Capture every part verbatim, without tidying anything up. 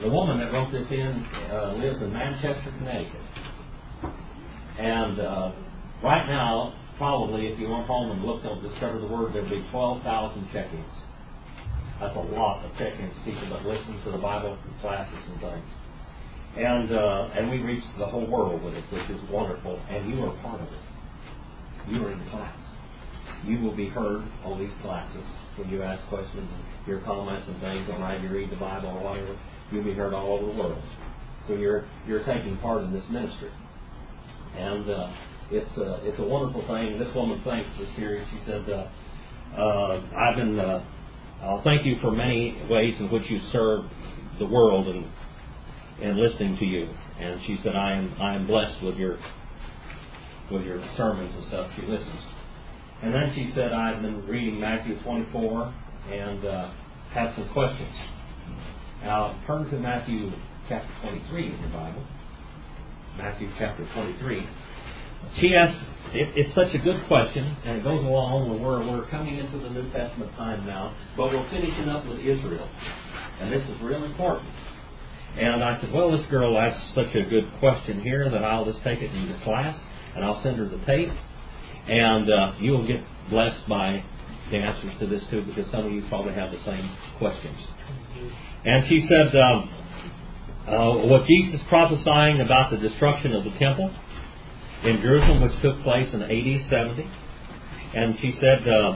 the woman that wrote this in uh, lives in Manchester, Connecticut. And uh, right now, probably if you went home and looked up, discovered the word, there would be twelve thousand check-ins. That's a lot of check-ins, people that listen to the Bible classes and things. And uh, and we reached the whole world with it, which is wonderful. And you are a part of it. You are in the class. You will be heard on these classes when you ask questions and your comments and things, or when you read the Bible or whatever. You'll be heard all over the world. So you're you're taking part in this ministry. And uh, it's uh, it's a wonderful thing. This woman thanks us here. She said, uh, uh, "I've been. Uh, I'll thank you for many ways in which you serve the world and and listening to you." And she said, "I am I am blessed with your with your sermons and stuff." She listens. And then she said, "I've been reading Matthew twenty-four and uh, have some questions." Now turn to Matthew chapter twenty-three in your Bible. Matthew chapter twenty-three. She asked, it, it's such a good question, and it goes along with where we're coming into the New Testament time now, but we're finishing up with Israel. And this is real important. And I said, well, this girl asked such a good question here that I'll just take it into class, and I'll send her the tape, and uh, you'll get blessed by the answers to this too, because some of you probably have the same questions. And she said, um, uh, what Jesus prophesying about the destruction of the temple in Jerusalem, which took place in A D seventy. And she said, uh,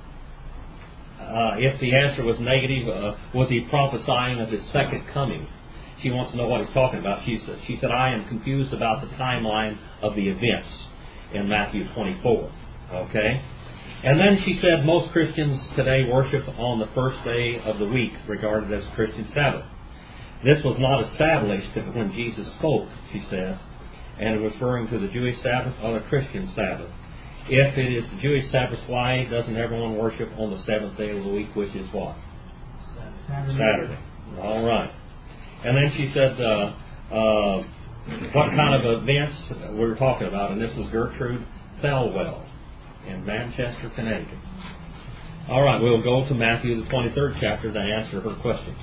uh, if the answer was negative, uh, was he prophesying of his second coming? She wants to know what he's talking about. She said, she said, I am confused about the timeline of the events in Matthew twenty-four. Okay? And then she said, most Christians today worship on the first day of the week, regarded as Christian Sabbath. This was not established when Jesus spoke, she says, and referring to the Jewish Sabbath or the Christian Sabbath. If it is the Jewish Sabbath, why doesn't everyone worship on the seventh day of the week, which is what? Saturday. Saturday. All right. And then she said, uh, uh, what kind of events we were talking about, and this was Gertrude Thelwell in Manchester, Connecticut. All right, we'll go to Matthew, the twenty-third chapter, to answer her questions.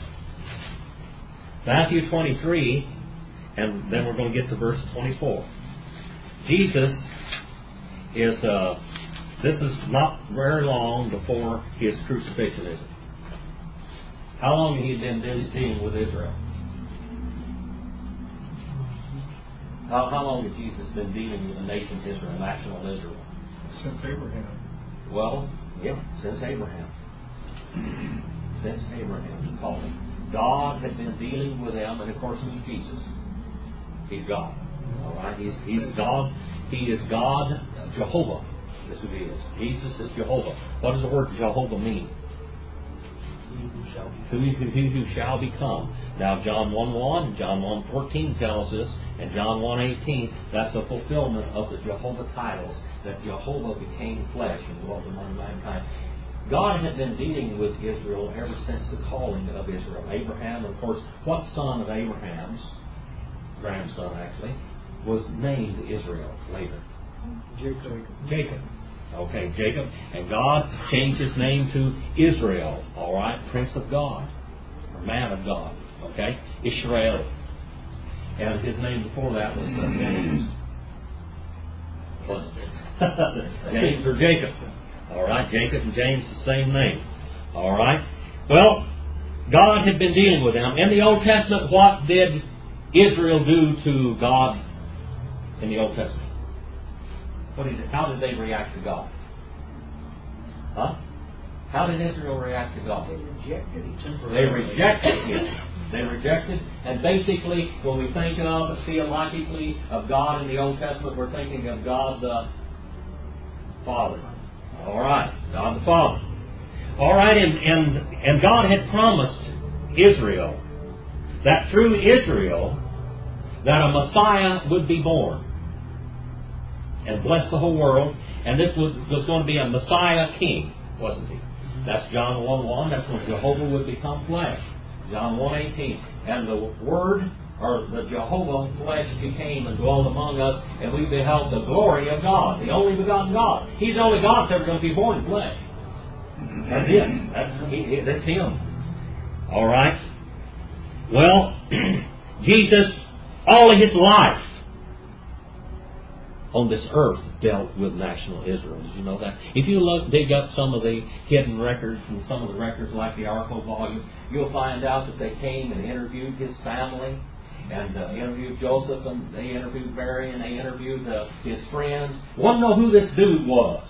Matthew twenty-three, and then we're going to get to verse twenty-four. Jesus is, uh, this is not very long before his crucifixion, is it? How long had he been dealing with Israel? How, how long had Jesus been dealing with the nation Israel, national Israel? Since Abraham. Well, yeah, since Abraham. Since Abraham, called him. God had been dealing with them, and of course, who's Jesus? He's God. All right, he's he's God. He is God, Jehovah. That's who he is. Jesus is Jehovah. What does the word Jehovah mean? Who, who, who shall become. Now John one one, John one fourteen tells us, and John one eighteen, that's the fulfillment of the Jehovah titles, that Jehovah became flesh and dwelt among mankind. God had been dealing with Israel ever since the calling of Israel. Abraham, of course, what son of Abraham's, grandson actually, was named Israel later? Jacob. Jacob. Okay, Jacob. And God changed his name to Israel. All right, Prince of God, or Man of God. Okay, Israel. And his name before that was uh, James. James or Jacob. All right, Jacob and James, the same name. All right. Well, God had been dealing with them. In the Old Testament, what did Israel do to God in the Old Testament? What did, how did they react to God? Huh? How did Israel react to God? They rejected him. They rejected him. They rejected, and basically, when we think of theologically of God in the Old Testament, we're thinking of God the Father. All right, God the Father. All right, and and and God had promised Israel that through Israel that a Messiah would be born and bless the whole world, and this was, was going to be a Messiah King, wasn't he? That's John one one. That's when Jehovah would become flesh. John one eighteen. And the Word, or the Jehovah flesh, became and dwelled among us, and we beheld the glory of God, the only begotten God. He's the only God that's ever going to be born in flesh. That's it. That's, he, that's Him. All right. Well, Jesus, all of his life on this earth, dealt with national Israel. Did you know that? If you look, dig up some of the hidden records and some of the records like the Arco volume, you'll find out that they came and interviewed his family, and uh, interviewed Joseph, and they interviewed Mary, and they interviewed uh, his friends. Want to know who this dude was?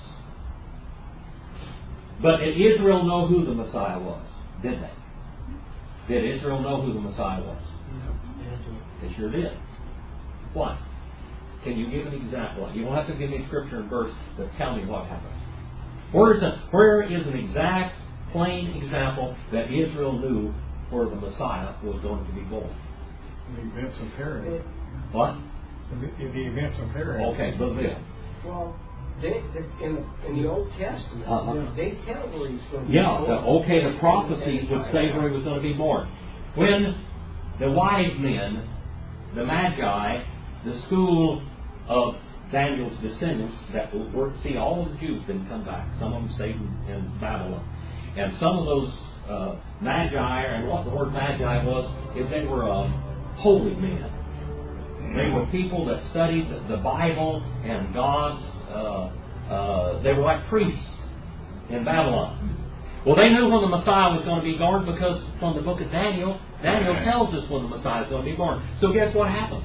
But did Israel know who the Messiah was? Did they? Did Israel know who the Messiah was? They sure did. Why? Can you give an example? You don't have to give me scripture and verse, but tell me what happened. Where is, a, where is an exact, plain example that Israel knew where the Messiah was going to be born? The events of Herod. What? The, the events of Herod. Okay, but Bill. Well, they, they, in, the, in the Old Testament, Uh-huh. they tell where he's going to be Yeah, born. the, okay, the prophecies would say where he was going to be born. When the wise men, the Magi, the school of Daniel's descendants that were, see, all of the Jews didn't come back. Some of them stayed in, in Babylon. And some of those uh, Magi, and what the word Magi was, is they were uh, holy men. They were people that studied the, the Bible and God's, uh, uh, they were like priests in Babylon. Well, they knew when the Messiah was going to be born because from the book of Daniel, Daniel tells us when the Messiah is going to be born. So guess what happens?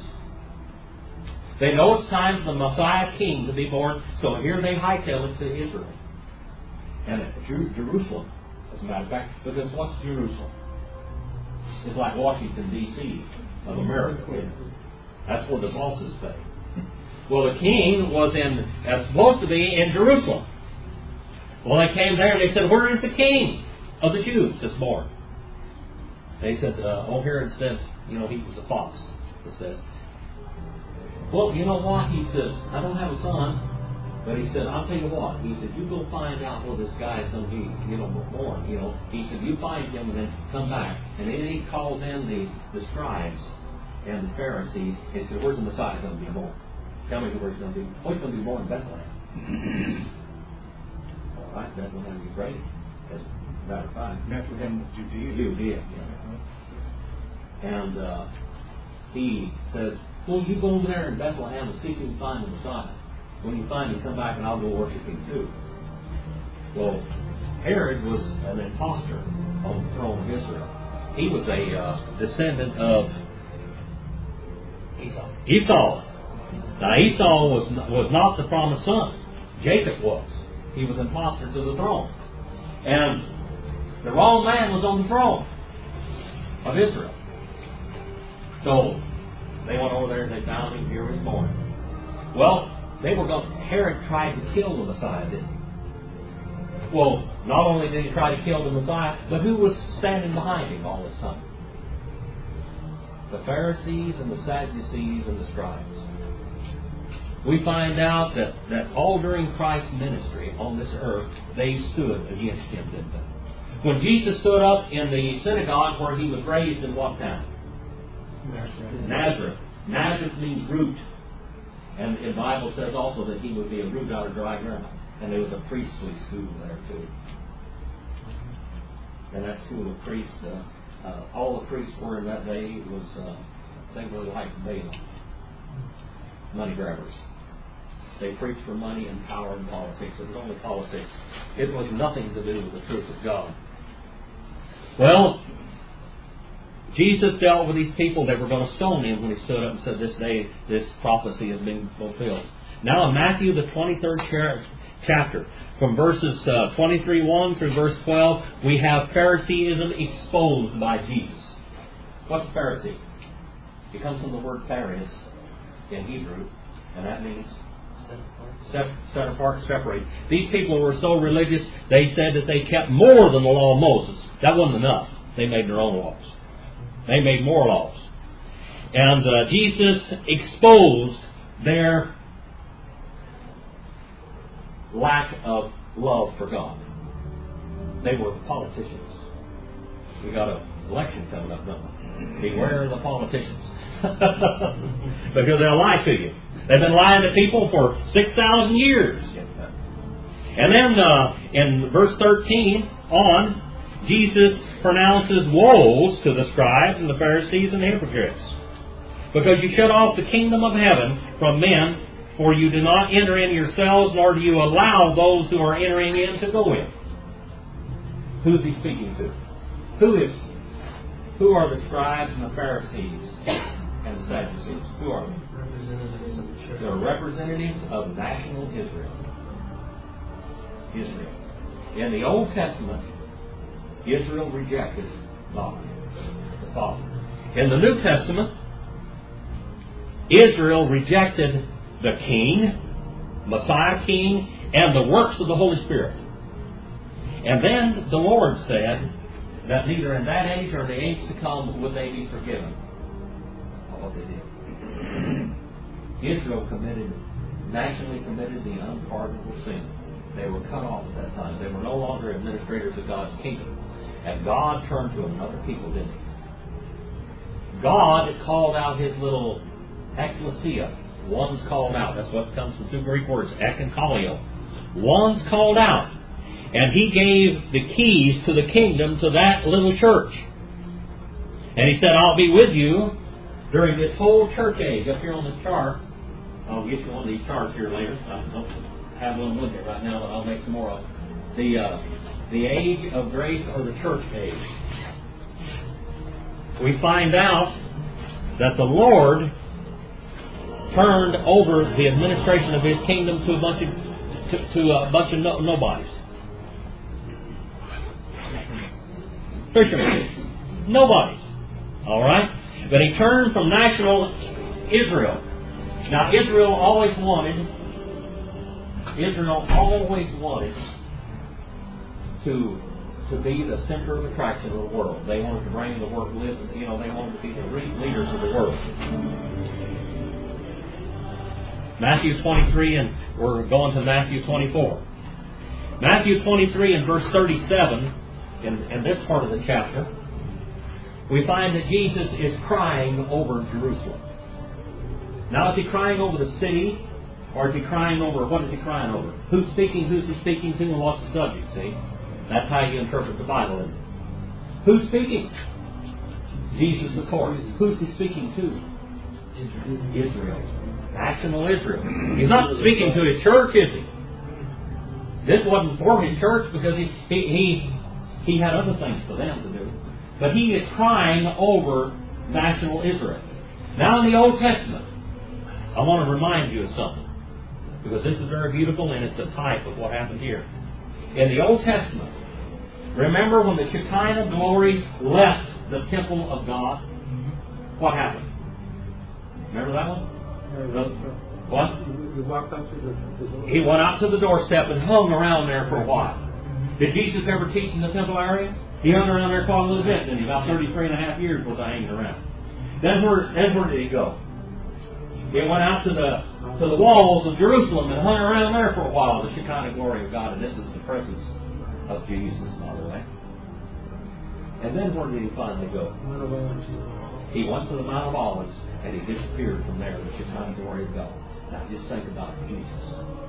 They know it's time for the Messiah King to be born, so here they hightail it to Israel. And at Jer- Jerusalem, as a matter of fact, because what's Jerusalem? It's like Washington, D C of America. That's where the bosses stay. Well, the king was in, as supposed to be in Jerusalem. Well, they came there and they said, where is the king of the Jews that's born? They said, uh, oh, Herod says, you know, he was a fox, it says. Well, you know what? He says, I don't have a son. But he said, I'll tell you what. He said, you go find out where this guy is going to be, you know, born. You know, he said, you find him and then come back. And then he calls in the, the scribes and the Pharisees. And he said, where's the Messiah going to be born? Tell me where he's going to be. Oh, he's going to be born in Bethlehem. All right, Bethlehem would be great. As a matter of fact. Bethlehem, Judea. Judea, yeah. And uh, he says, well, you go over there in Bethlehem and see if you can find the Messiah. When you find him, come back and I'll go worship him too. Well, Herod was an imposter on the throne of Israel. He was a uh, descendant of Esau. Esau. Now Esau was was not the promised son. Jacob was. He was imposter to the throne. And the wrong man was on the throne of Israel. So they went over there and they found him. Here he was born. Well, they were going. Herod tried to kill the Messiah, didn't he? Well, not only did he try to kill the Messiah, but who was standing behind him all this time? The Pharisees and the Sadducees and the scribes. We find out that, that all during Christ's ministry on this earth, they stood against him, didn't they? When Jesus stood up in the synagogue where he was raised in what town? Nazareth. Nazareth. Nazareth means root. And the Bible says also that he would be a root out of dry ground. And there was a priestly school there too. And that school of priests, uh, uh, all the priests were in that day was, uh, they were like Balaam. Money grabbers. They preached for money and power and politics. It was only politics. It was nothing to do with the truth of God. Well, Jesus dealt with these people that were going to stone him when he stood up and said, this day, this prophecy has been fulfilled. Now in Matthew, the twenty-third chapter, from verses uh, twenty-three one through verse twelve, we have Phariseeism exposed by Jesus. What's Pharisee? It comes from the word Pharisees in Hebrew, and that means set, set apart, separate. These people were so religious, they said that they kept more than the law of Moses. That wasn't enough. They made their own laws. They made more laws. And uh, Jesus exposed their lack of love for God. They were politicians. We got an election coming up, don't we? Beware of the politicians. Because they'll lie to you. They've been lying to people for six thousand years. And then uh, in verse thirteen on, Jesus pronounces woes to the scribes and the Pharisees and the hypocrites, because you shut off the kingdom of heaven from men, for you do not enter in yourselves, nor do you allow those who are entering in to go in. Who's he speaking to? Who is? Who are the scribes and the Pharisees and the Sadducees? Who are they? Representatives of the church. They're representatives of national Israel. Israel. In the Old Testament, Israel rejected God, the Father. In the New Testament, Israel rejected the King, Messiah King, and the works of the Holy Spirit. And then the Lord said that neither in that age or the age to come would they be forgiven of what they did. Israel committed, nationally committed the unpardonable sin. They were cut off at that time. They were no longer administrators of God's kingdom. And God turned to another people, didn't He? God called out His little ecclesia. One's called out. That's what comes from two Greek words, ek and kaleo. One's called out. And He gave the keys to the kingdom to that little church. And He said, I'll be with you during this whole church age. Up here on this chart, I'll get you one of these charts here later. I don't have one with me right now, but I'll make some more of them. The, uh, the age of grace, or the church age. We find out that the Lord turned over the administration of His kingdom to a bunch of, to, to a bunch of no, nobodies. Fishermen. Nobodies. All right? But He turned from national Israel. Now, Israel always wanted, Israel always wanted to to be the center of attraction of the world. They wanted to reign the world, live, you know, they wanted to be the leaders of the world. Matthew twenty-three, and we're going to Matthew twenty-four. Matthew twenty-three and verse thirty-seven, in, in this part of the chapter, we find that Jesus is crying over Jerusalem. Now, is He crying over the city, or is He crying over, what is He crying over? Who's speaking, who's He speaking to, and what's the subject, see? That's how you interpret the Bible, isn't it? Who's speaking? Jesus, of course. Who's He speaking to? Israel. Israel. National Israel. He's not speaking to His church, is He? This wasn't for His church, because He, he, he, he had other things for them to do. But He is crying over national Israel. Now, in the Old Testament, I want to remind you of something, because this is very beautiful and it's a type of what happened here. In the Old Testament, remember when the Shekinah glory left the temple of God? What happened? Remember that one? What? He went out to the doorstep and hung around there for a while. Did Jesus ever teach in the temple area? He hung around there quite a little bit, didn't he? About thirty-three and a half years was I hanging around. Then where, then where did He go? He went out to the to the walls of Jerusalem and hung around there for a while, the Shekinah glory of God. And this is the presence of Jesus, by the way. And then where did He finally go? He went to the Mount of Olives, and He disappeared from there, the Shekinah glory of God. Now just think about Jesus.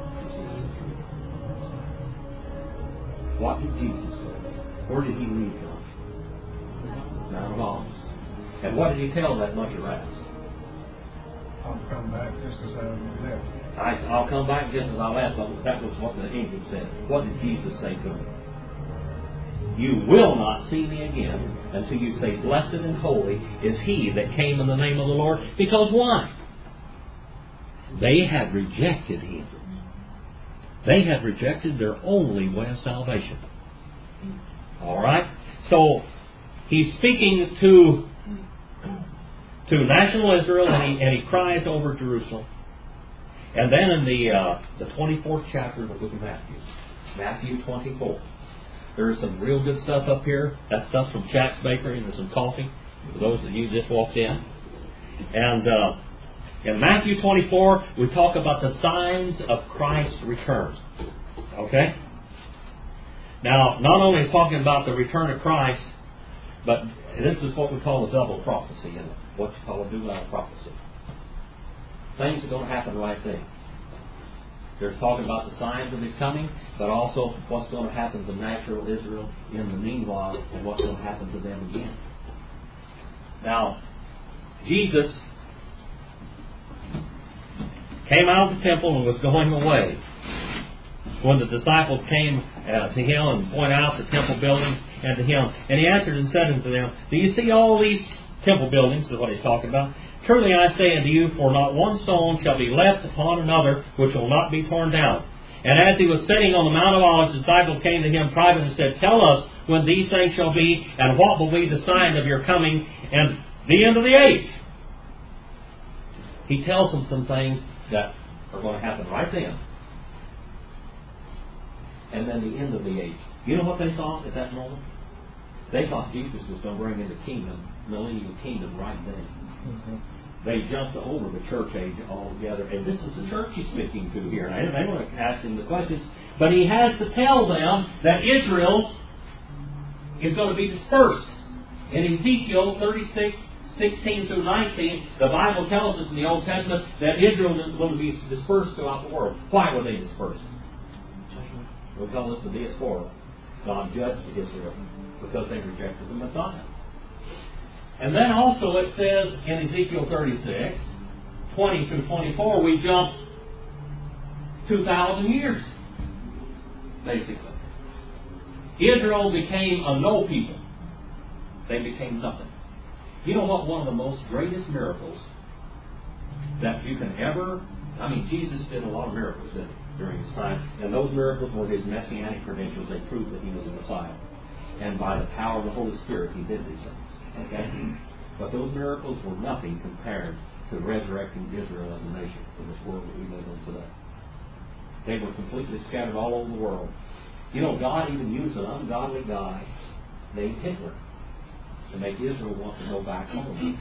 What did Jesus do? Where did He leave from? Mount of Olives. And what did He tell that bunch of rats? I'll come back just as I left. I, I'll come back just as I left. That was what the angel said. What did Jesus say to him? You will not see me again until you say, blessed and holy is He that came in the name of the Lord. Because why? They had rejected Him. They had rejected their only way of salvation. All right? So, He's speaking to to national Israel, and he, and he cries over Jerusalem. And then in the uh, the twenty-fourth chapter of the book of Matthew, Matthew twenty-four, there's some real good stuff up here. That stuff's from Jack's Bakery, and there's some coffee for those of you who just walked in. And uh, in Matthew twenty-four, we talk about the signs of Christ's return. Okay? Now, not only is talking about the return of Christ, but this is what we call a double prophecy, isn't it? What you call a dual prophecy. Things are going to happen right then. There's talking about the signs of His coming, but also what's going to happen to natural Israel in the meanwhile, and what's going to happen to them again. Now, Jesus came out of the temple and was going away. When the disciples came uh, to Him and pointed out the temple buildings and to Him, and He answered and said unto them, Do you see all these temple buildings? Is what He's talking about. Truly I say unto you, for not one stone shall be left upon another, which will not be torn down. And as He was sitting on the Mount of Olives, the disciples came to Him privately and said, Tell us when these things shall be, and what will be the sign of your coming and the end of the age. He tells them some things that are going to happen right then. And then the end of the age. You know what they thought at that moment? They thought Jesus was going to bring in the kingdom, millennial kingdom right then. Mm-hmm. They jumped over the church age altogether. And this is the church He's speaking to here. And they want to ask Him the questions. But He has to tell them that Israel is going to be dispersed. In Ezekiel thirty-six, sixteen through nineteen, the Bible tells us in the Old Testament that Israel is going to be dispersed throughout the world. Why were they dispersed? We call this the diaspora. God judged Israel because they rejected the Messiah. And then also it says in Ezekiel thirty-six, twenty through twenty-four, we jump two thousand years, basically. Israel became a no people. They became nothing. You know what? One of the most greatest miracles that you can ever... I mean, Jesus did a lot of miracles, didn't He, during His time. And those miracles were His messianic credentials. They proved that He was a Messiah. And by the power of the Holy Spirit, He did these things. Okay? But those miracles were nothing compared to resurrecting Israel as a nation in this world that we live in today. They were completely scattered all over the world. You know, God even used an ungodly guy named Hitler to make Israel want to go back home.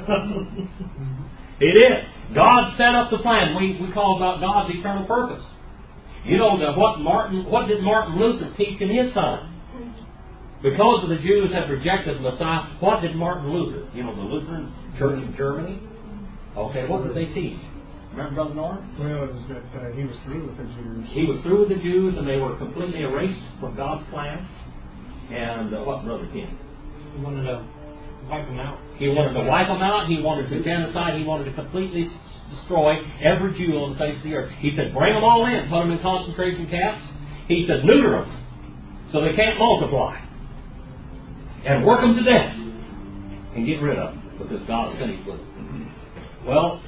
He did. God set up the plan. We, we call about God's eternal purpose. You know that what Martin, what did Martin Luther teach in his time? Because of the Jews had rejected the Messiah, what did Martin Luther, you know, the Lutheran Church in Germany? Okay, what did they teach? Remember, Brother Norm? Well, it was that uh, he was through with the Jews. He was through with the Jews, and they were completely erased from God's plan. And uh, what, Brother King? He wanted to wipe them out. He wanted to wipe them out. He wanted to genocide. He wanted to completely s- destroy every Jew on the face of the earth. He said, bring them all in, put them in concentration camps. He said, neuter them so they can't multiply. And work them to death. And get rid of them because God's finished with them. Well,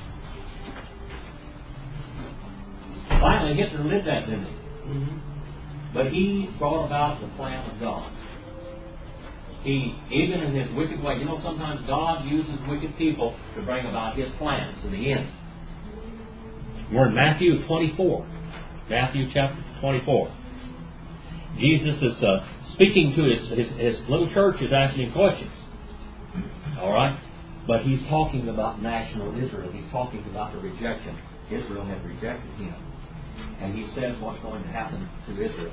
finally Hitler did that, didn't he? Mm-hmm. But he brought about the plan of God. He, even in His wicked way, you know, sometimes God uses wicked people to bring about His plans in the end. We're in Matthew twenty-four. Matthew chapter twenty-four. Jesus is uh, speaking to his, his, his little church, is asking questions. All right? But He's talking about national Israel. He's talking about the rejection. Israel had rejected Him. And He says what's going to happen to Israel.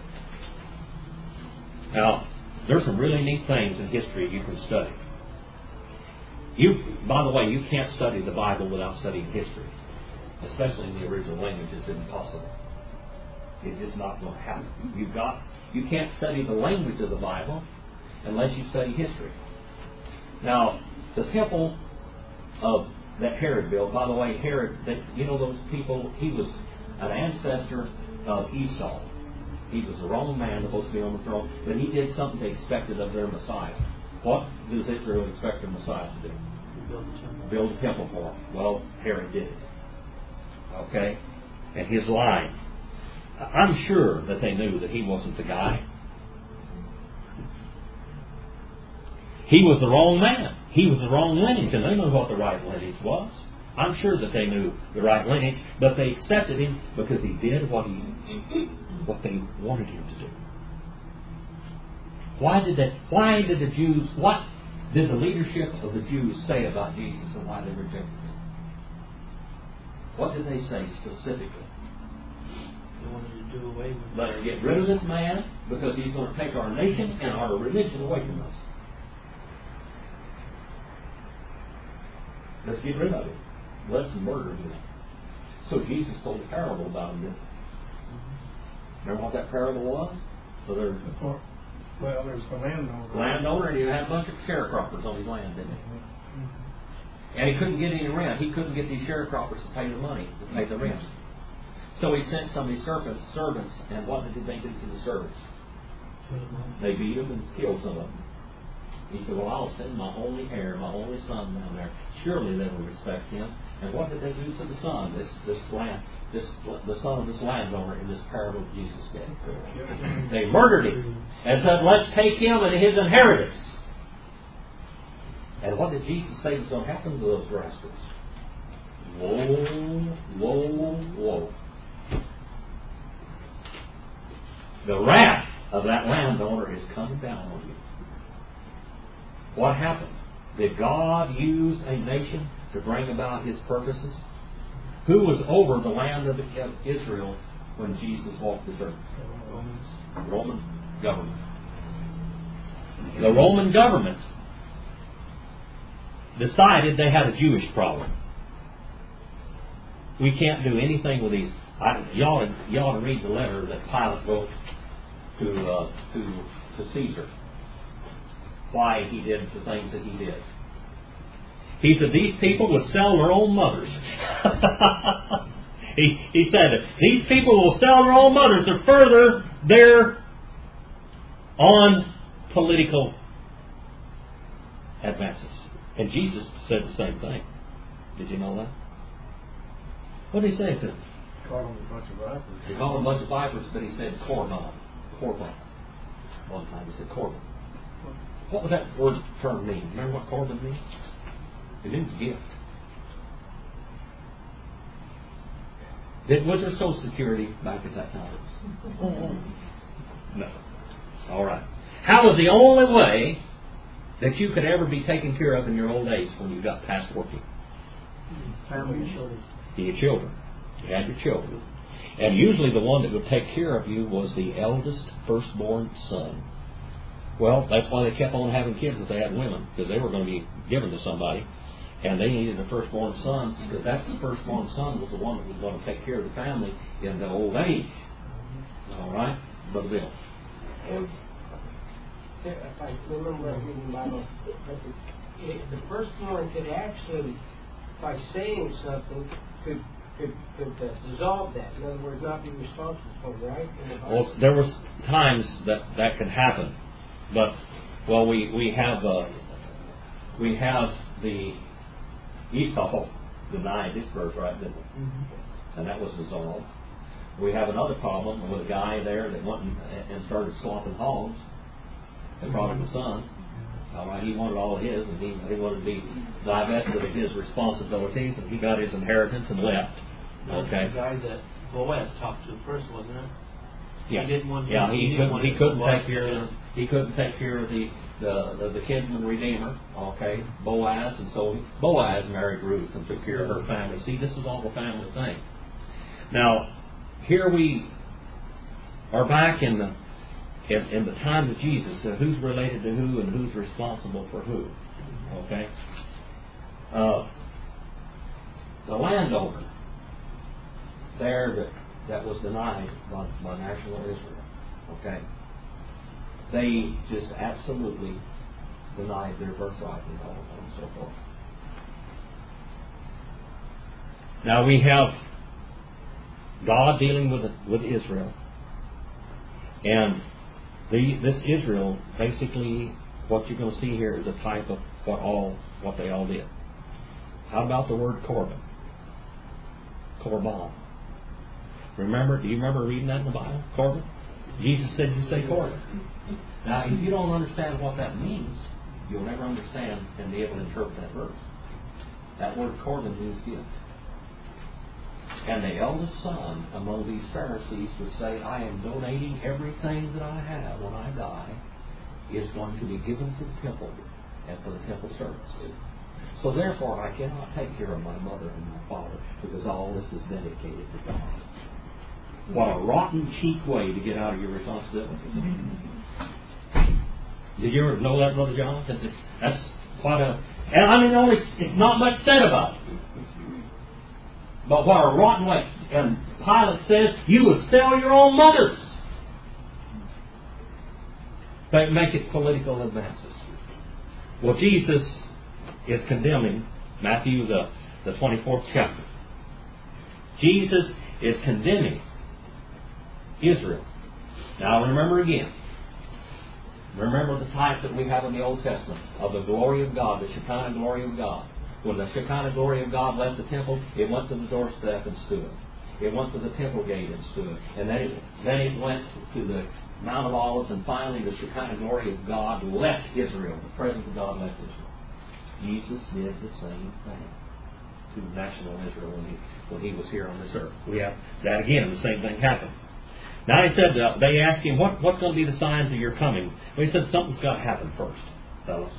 Now, there's some really neat things in history you can study. You, by the way, you can't study the Bible without studying history. Especially in the original language. It's impossible. It's just not going to happen. You've got, you can't study the language of the Bible unless you study history. Now, the temple of that Herod built, by the way, Herod, that, you know those people, he was an ancestor of Esau. He was the wrong man supposed to be on the throne, but he did something they expected of their Messiah. What does Israel expect their Messiah to do? Build a temple. Build a temple for him. Well, Herod did it. Okay? And his line. I'm sure that they knew that he wasn't the guy. He was the wrong man. He was the wrong lineage, and they knew what the right lineage was. I'm sure that they knew the right lineage, but they accepted him because he did what he what they wanted him to do. Why did they, why did the Jews, what did the leadership of the Jews say about Jesus and why they rejected him? What did they say specifically? They wanted to do away with Let's get rid of this man because he's going to take our nation and our religion away from us. Let's get rid of him. Let's murder him. So Jesus told a parable about him. Remember what that parable was? So there's Before- Well, there's the landowner. a landowner, and he had a bunch of sharecroppers on his land, didn't he? And he couldn't get any rent. He couldn't get these sharecroppers to pay the money, to pay the rent. So he sent some of his servants, servants, and what did they do to the servants? They beat them and killed some of them. He said, well, I'll send my only heir, my only son down there. Surely they will respect him. And what did they do to the son, this this land, this the son of this landowner in this parable Jesus gave? They murdered him and said, let's take him and his inheritance. And what did Jesus say was going to happen to those rascals? Woe, woe, woe. The wrath of that landowner is coming down on you. What happened? Did God use a nation to bring about His purposes? Who was over the land of Israel when Jesus walked this earth? The Roman government. The Roman government decided they had a Jewish problem. We can't do anything with these. I, you, ought to, you ought to read the letter that Pilate wrote to uh, to to Caesar. Why he did the things that he did. He said these people would sell their own mothers. he he said these people will sell their own mothers to further their on political advances. And Jesus said the same thing. Did you know that? What did he say to them? Called them a bunch of vipers. He called them a bunch of vipers, but he said korban. Korban. One time he said korban. What would that word term mean? Remember what korban means? It means gift. Did, was there Social Security back at that time? No. All right. How was the only way that you could ever be taken care of in your old age when you got past working? Family and children. Your children. You had your children. And usually the one that would take care of you was the eldest firstborn son. Well, that's why they kept on having kids if they had women, because they were going to be given to somebody. And they needed a firstborn son, because that's the firstborn son was the one that was going to take care of the family in the old age. All right? Brother Bill. And if I remember right reading the Bible, but the, it, the first one could actually, by saying something, could could, could uh, dissolve that. In other words, not be responsible for it, right? In the Bible. Well, there was times that that could happen, but well, we we have uh, we have the Esau denied his birthright, didn't we? Mm-hmm. And that was dissolved. We have another problem with a guy there that went and, and started slopping hogs. The prodigal son. All right, he wanted all his, and he, he wanted to be divested of his responsibilities, and he got his inheritance and left. Okay. The guy that Boaz talked to first, wasn't it? Yeah. He didn't want. Yeah, he, he couldn't. want He his couldn't wife take care to- of. He couldn't take care of the the, the, the kinsman redeemer. Okay, Boaz, and so Boaz married Ruth and took care of her family. See, this is all the family thing. Now, here we are back in the in, in the times of Jesus. So who's related to who and who's responsible for who? Okay. Uh, the landowner there that that was denied by, by national Israel. Okay. They just absolutely denied their birthright and all and so forth. Now we have God dealing with with Israel, and the this Israel basically what you're going to see here is a type of what all what they all did. How about the word korban? Korban. Remember? Do you remember reading that in the Bible? Korban. Jesus said you say korban. Now, if you don't understand what that means, you'll never understand and be able to interpret that verse. That word korban means gift. And the eldest son among these Pharisees would say, I am donating everything that I have when I die is going to be given to the temple and for the temple service. So therefore, I cannot take care of my mother and my father because all this is dedicated to God. What a rotten, cheap way to get out of your responsibility. Did you ever know that, Brother John? That's, that's quite a... And I mean, only it's not much said about it. but what a rotten way. And Pilate says, you would sell your own mothers. They make it political advances. Well, Jesus is condemning, Matthew the, the twenty-fourth chapter. Jesus is condemning Israel. Now remember again. Remember the type that we have in the Old Testament of the glory of God, the Shekinah glory of God. When the Shekinah glory of God left the temple, it went to the doorstep and stood. It went to the temple gate and stood. And then it, then it went to the Mount of Olives, and finally the Shekinah glory of God left Israel. The presence of God left Israel. Jesus did the same thing to national Israel when he, when he was here on this earth. We have that again, the same thing happened. Now he said, uh, they asked him, what, what's going to be the signs of your coming? Well, he said, something's got to happen first, fellas.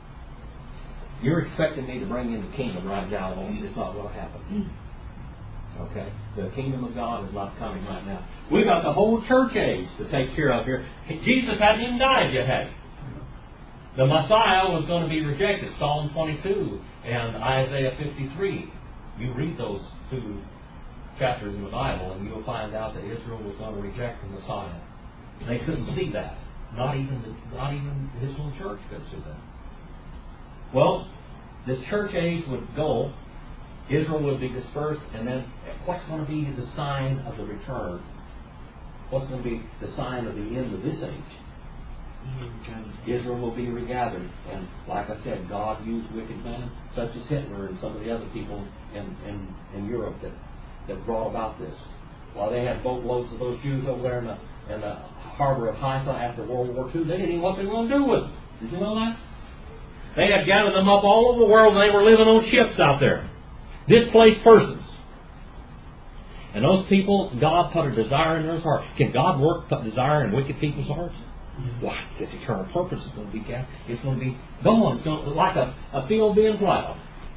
You're expecting me to bring in the kingdom right now, and it's not going to happen. Okay? The kingdom of God is not coming right now. We've got the whole church age to take care of here. Jesus hadn't even died yet, had he? The Messiah was going to be rejected. Psalm twenty-two and Isaiah fifty-three. You read those two chapters in the Bible, and you'll find out that Israel was going to reject the Messiah. They couldn't see that. Not even the, not even his little church could see that. Well, the church age would go, Israel would be dispersed, and then what's going to be the sign of the return? What's going to be the sign of the end of this age? Israel will be regathered. And like I said, God used wicked men such as Hitler and some of the other people in, in, in Europe that, that brought about this. While they had boatloads of those Jews over there in the, in the harbor of Haifa after World War Two, they didn't know what they were going to do with them. Did you know that? They had gathered them up all over the world, and they were living on ships out there. Displaced persons. And those people, God put a desire in their heart. Can God work put desire in wicked people's hearts? Why? His eternal purpose is going to be kept. It's going to be gone. It's going to, like a, a field being plowed.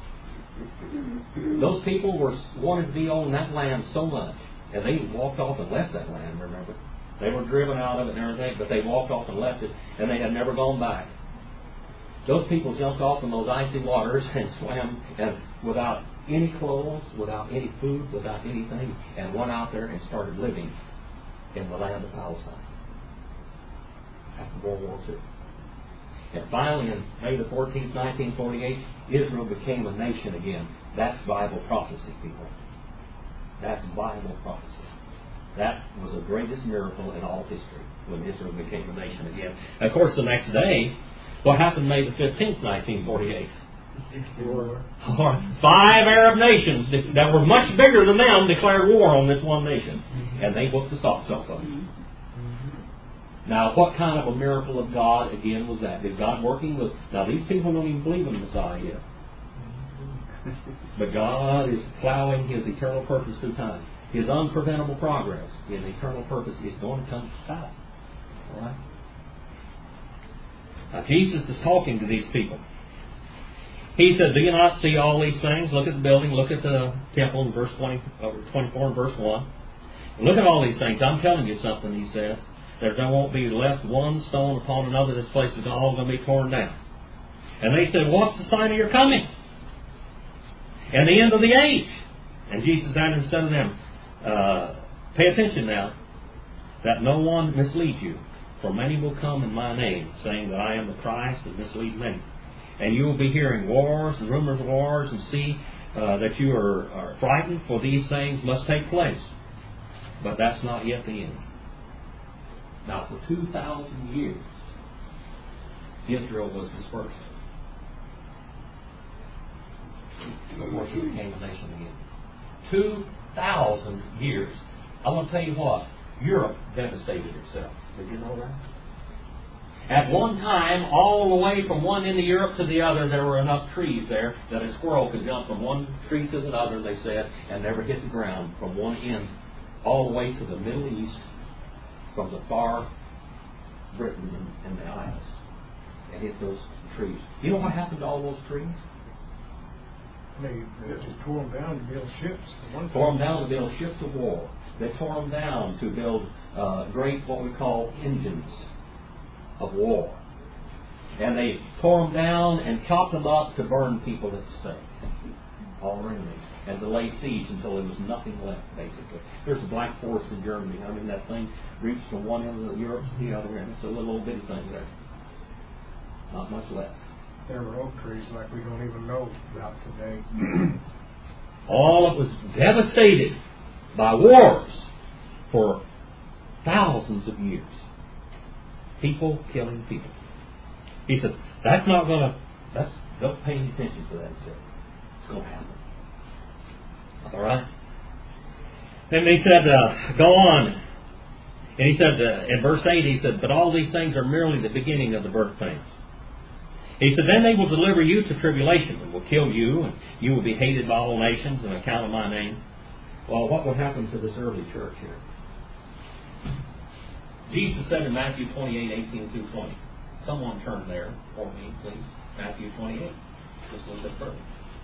Those people were wanted to be on that land so much, and they walked off and left that land, remember? They were driven out of it and everything, but they walked off and left it, and they had never gone back. Those people jumped off in those icy waters and swam and without any clothes, without any food, without anything, and went out there and started living in the land of Palestine after World War Two. And finally, in May the fourteenth, nineteen forty-eight, Israel became a nation again. That's Bible prophecy, people. That's Bible prophecy. That was the greatest miracle in all history when Israel became a nation again. And of course, the next day, what happened May the fifteenth, nineteen forty-eight? Five Arab nations that were much bigger than them declared war on this one nation. And they whooped the socks off of them. Now, what kind of a miracle of God, again, was that? Is God working with... Now, these people don't even believe in the Messiah yet. But God is plowing His eternal purpose through time. His unpreventable progress in eternal purpose is going to come to pass. All right? Now, Jesus is talking to these people. He said, do you not see all these things? Look at the building. Look at the temple in verse twenty, twenty-four and verse one. Look at all these things. I'm telling you something, he says. There won't be left one stone upon another. This place is all going to be torn down. And they said, what's the sign of your coming? And the end of the age. And Jesus answered and said to them, uh, pay attention now, that no one misleads you. For many will come in my name, saying that I am the Christ, and mislead many. And you will be hearing wars and rumors of wars, and see uh, that you are, are frightened, for these things must take place. But that's not yet the end. Now, for two thousand years, Israel was dispersed before she became a nation again. Two thousand years. I want to tell you what, Europe devastated itself. Did you know that? At one time, all the way from one end of Europe to the other, there were enough trees there that a squirrel could jump from one tree to the other, they said, and never hit the ground from one end all the way to the Middle East, from the far Britain and, and the Isles, and hit those trees. You know what happened to all those trees? They, they tore them down to build ships. One tore them down to build ships of war. They tore them down to build uh, great, what we call, engines of war. And they tore them down and chopped them up to burn people at the stake. all our enemies, and to lay siege until there was nothing left, basically. There's a black forest in Germany. I mean, that thing reached from one end of Europe to the other end. It's a little old bitty thing there. Not much left. There were oak trees like we don't even know about today. All it was devastated by wars for thousands of years. People killing people. He said, that's not going to, that's, don't pay any attention to that, he said. It's going to happen. All right? Then he said, uh, go on. And he said, uh, in verse eight, he said, but all these things are merely the beginning of the birth pains. He said, then they will deliver you to tribulation and will kill you, and you will be hated by all nations on account of my name. Well, what will happen to this early church here? Jesus said in Matthew twenty-eight, eighteen through twenty. Someone turn there for me, please. Matthew twenty-eight. Just a little bit further.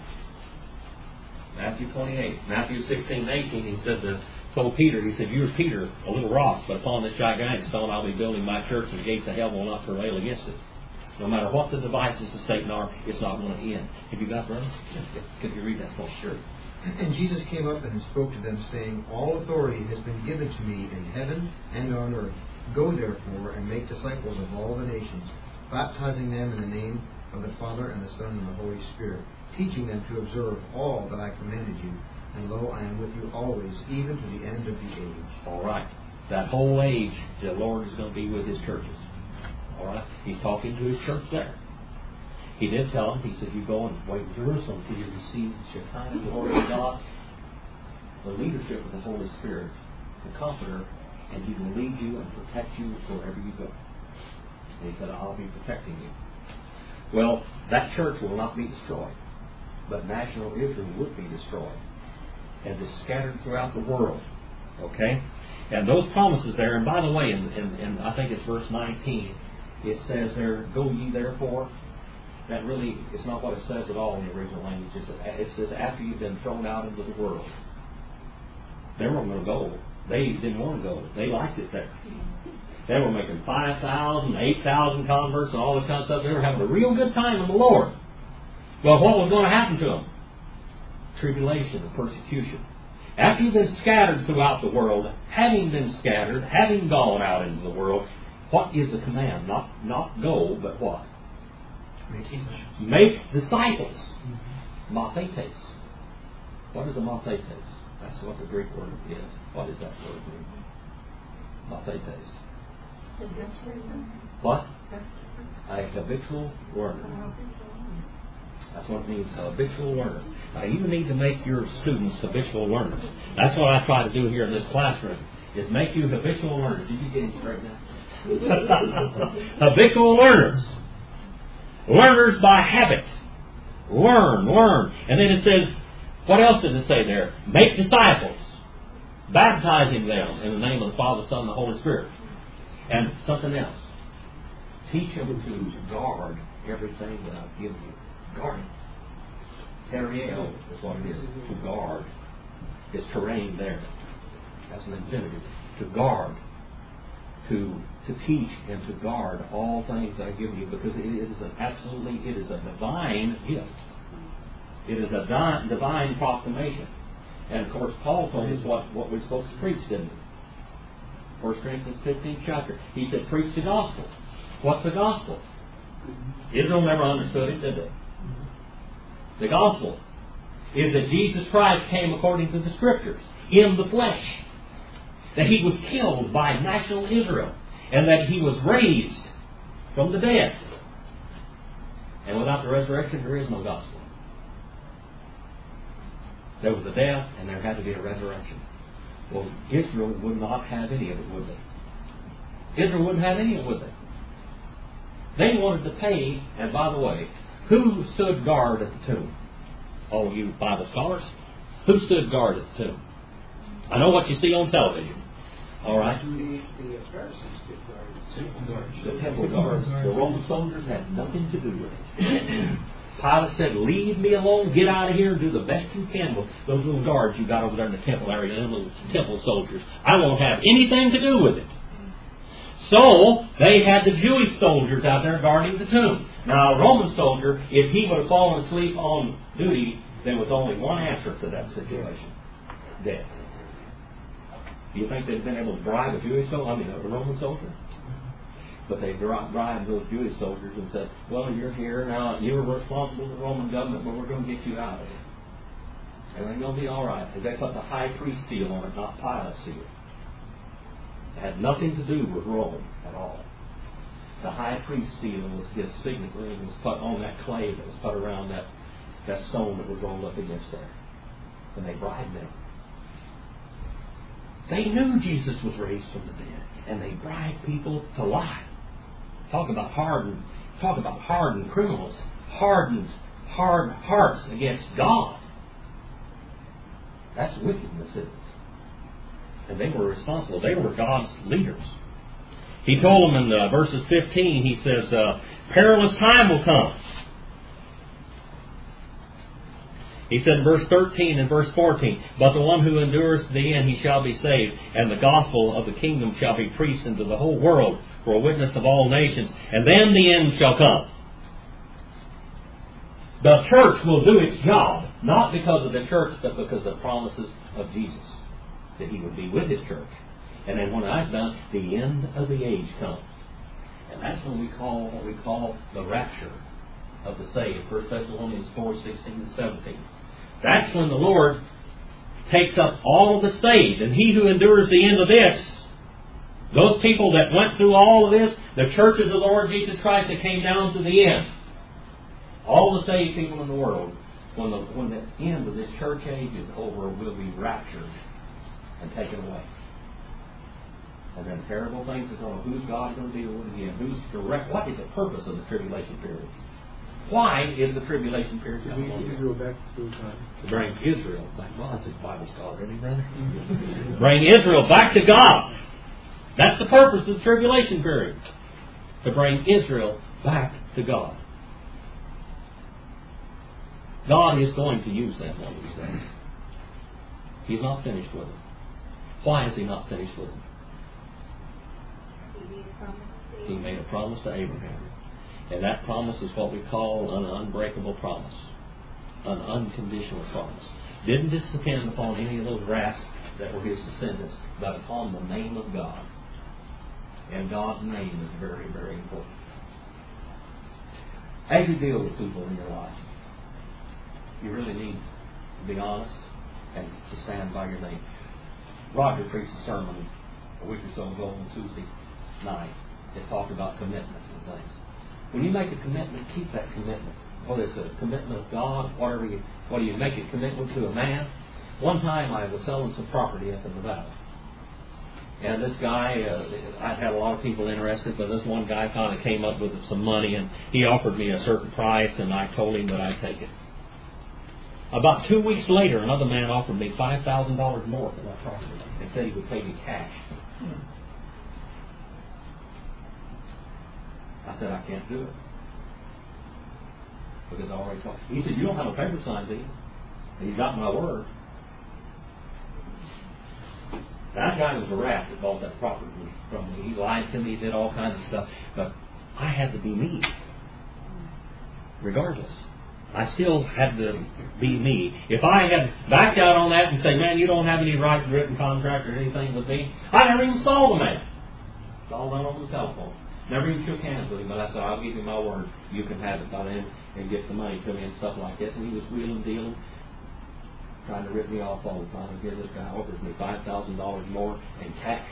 Matthew twenty-eight. Matthew sixteen and eighteen, he said to told Peter, he said, you are Peter, a little rock, but upon this gigantic stone I'll be building my church, and the gates of hell will not prevail against it. No matter what the devices of Satan are, it's not going to end. Have you got that? Could you read that for us? Sure. And Jesus came up and spoke to them, saying, all authority has been given to me in heaven and on earth. Go therefore and make disciples of all the nations, baptizing them in the name of the Father and the Son and the Holy Spirit, teaching them to observe all that I commanded you. And lo, I am with you always, even to the end of the age. All right. That whole age, the Lord is going to be with His churches. All right? He's talking to His church there. He did tell them, He said, you go and wait in Jerusalem till you receive the Shekinah glory of God, the leadership of the Holy Spirit, the Comforter, and He will lead you and protect you wherever you go. And He said, I'll be protecting you. Well, that church will not be destroyed, but national Israel would be destroyed and is scattered throughout the world. Okay? And those promises there, and by the way, in, in, in I think it's verse nineteen, it says there, go ye therefore. That really is not what it says at all in the original language. It says after you've been thrown out into the world. They weren't going to go. They didn't want to go. They liked it there. They were making five thousand, eight thousand converts and all this kind of stuff. They were having a real good time with the Lord. Well, what was going to happen to them? Tribulation and persecution. After you've been scattered throughout the world, having been scattered, having gone out into the world, what is the command? Not not go, but what? Make, Make disciples. Mathetes. What is a mathetes? That's what the Greek word is. What is that word mean? Mathetes. What? A habitual learner. That's what it means, a habitual learner. Now, you need to make your students habitual learners. That's what I try to do here in this classroom, is make you habitual learners. Did you get it straight now? Habitual learners. Learners by habit. Learn, learn. And then it says, what else did it say there? Make disciples. Baptizing them in the name of the Father, Son, and the Holy Spirit. And something else. Teach them to guard everything that I've given you. Guard it. Teriel is what it is. To guard. It's terrain there. That's an infinitive. To guard. To to teach and to guard all things I give you, because it is an absolutely, it is a divine gift. It is a di- divine proclamation. And of course, Paul told us what, what we're supposed to preach, didn't he? First Corinthians fifteenth chapter. He said, preach the gospel. What's the gospel? Israel never understood it, did they? The gospel is that Jesus Christ came according to the Scriptures, in the flesh. That He was killed by national Israel, and that He was raised from the dead. And without the resurrection, there is no gospel. There was a death, and there had to be a resurrection. Well, Israel would not have any of it, would they? Israel wouldn't have any of it, would they? They wanted to pay, and by the way, who stood guard at the tomb? Oh, you Bible scholars? Who stood guard at the tomb? I know what you see on television. All right? The, the Pharisees did guard. The temple guards. The Roman soldiers had nothing to do with it. Pilate said, leave me alone, get out of here, and do the best you can with those little guards you got over there in the temple area, them little temple soldiers. I won't have anything to do with it. So, they had the Jewish soldiers out there guarding the tomb. Now, a Roman soldier, if he would have fallen asleep on duty, there was only one answer to that situation. Death. Do you think they'd been able to bribe a Jewish soldier, I mean, a Roman soldier? But they bribed those Jewish soldiers and said, well, you're here now, you're responsible for the Roman government, but we're going to get you out of it. Everything's going to be all right. They put the high priest seal on it, not Pilate's seal. It had nothing to do with Rome at all. The high priest seal was his signature, and it was put on that clay that was put around that, that stone that was rolled up against there. And they bribed them. They knew Jesus was raised from the dead, and they bribed people to lie. Talk about hardened, talk about hardened criminals, hardened, hard hearts against God. That's wickedness, isn't it? And they were responsible. They were God's leaders. He told them in uh, verses fifteen, he says, uh, perilous time will come. He said in verse thirteen and verse fourteen, but the one who endures to the end, he shall be saved, and the gospel of the kingdom shall be preached into the whole world for a witness of all nations, and then the end shall come. The church will do its job, not because of the church, but because of the promises of Jesus, that He would be with His church. And then when that's done, the end of the age comes. And that's when we call what we call the rapture of the saved. First Thessalonians four, sixteen and seventeen. That's when the Lord takes up all of the saved. And he who endures the end of this, those people that went through all of this, the churches of the Lord Jesus Christ that came down to the end, all the saved people in the world, when the, when the end of this church age is over, will be raptured and taken away. And then terrible things are going to, who's God going to deal with again? Who's direct? What is the purpose of the tribulation period? Why is the tribulation period coming on? Israel back to time. To bring Israel back. Well, that's a Bible scholar, isn't he, brother? Bring Israel back to God. That's the purpose of the tribulation period. To bring Israel back to God. God is going to use that one of these days. He's not finished with them. Why is He not finished with them? He made a promise to Abraham. And that promise is what we call an unbreakable promise. An unconditional promise. Didn't just depend upon any of those rats that were His descendants, but upon the name of God. And God's name is very, very important. As you deal with people in your life, you really need to be honest and to stand by your name. Roger preached a sermon a week or so ago on Tuesday night. It talked about commitment and things. When you make a commitment, keep that commitment. Whether it's a commitment of God, whatever you, whether you make a commitment to a man. One time I was selling some property up in the valley. And this guy, uh, I had a lot of people interested, but this one guy kind of came up with some money, and he offered me a certain price, and I told him that I'd take it. About two weeks later, another man offered me five thousand dollars more for that property. He said he would pay me cash. I said, I can't do it. Because I already told him. He said, you don't have a paper signed, do you? And he's got my word. That guy was a rat that bought that property from me. He lied to me, did all kinds of stuff. But I had to be me. Regardless. I still had to be me. If I had backed out on that and said, man, you don't have any right to written contract or anything with me, I never even saw the man. It's all done over the telephone. Never even shook hands with him, but I said, I'll give you my word. You can have it by then and get the money to me and stuff like this. And he was wheeling, dealing, trying to rip me off all the time. Here this guy offers me five thousand dollars more in cash.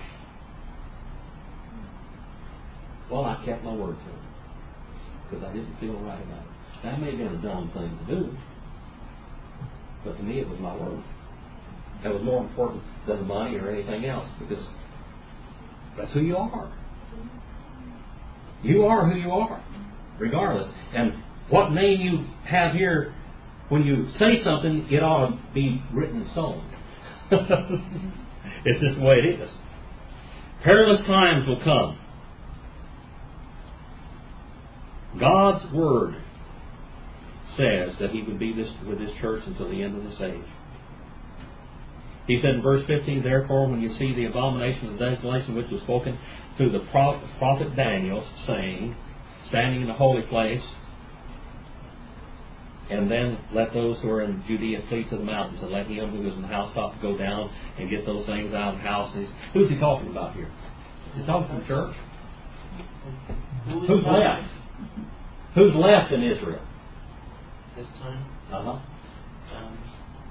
Well, I kept my word to him because I didn't feel right about it. That may have been a dumb thing to do, but to me it was my word. That was more important than the money or anything else, because that's who you are. You are who you are, regardless. And what name you have here, when you say something, it ought to be written in stone. It's just the way it is. Perilous times will come. God's word says that He would be this with His church until the end of this age. He said in verse fifteen, therefore, when you see the abomination of the desolation which was spoken through the prophet Daniel, saying, standing in the holy place, and then let those who are in Judea flee to the mountains, and let him who is in the housetop go down and get those things out of the house. Who's he talking about here? He's talking to the church. Who's left? Who's left in Israel? This time, Uh-huh. um,